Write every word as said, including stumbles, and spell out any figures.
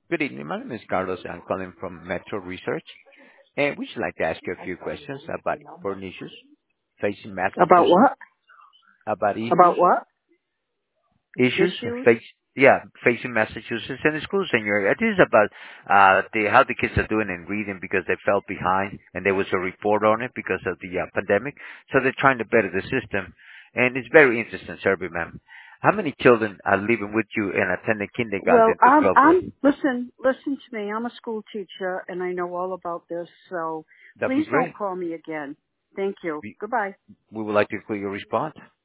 Good evening. My name is Carlos. I'm calling from Metro Research, and we should like to ask you a few questions about important issues facing About Massachusetts, what? about issues, About what? issues Issues? face, yeah, facing Massachusetts and the schools in your area. This is about uh, the how the kids are doing in reading because they fell behind, and there was a report on it because of the uh, pandemic. So they're trying to better the system, and it's very interesting survey, ma'am. How many children are living with you and attending Well, kindergarten to I'm, twelfth grade? I'm, listen, listen to me. I'm a school teacher and I know all about this, so That'd be please don't great. call me again. Thank you. We, Goodbye. we would like to include your response.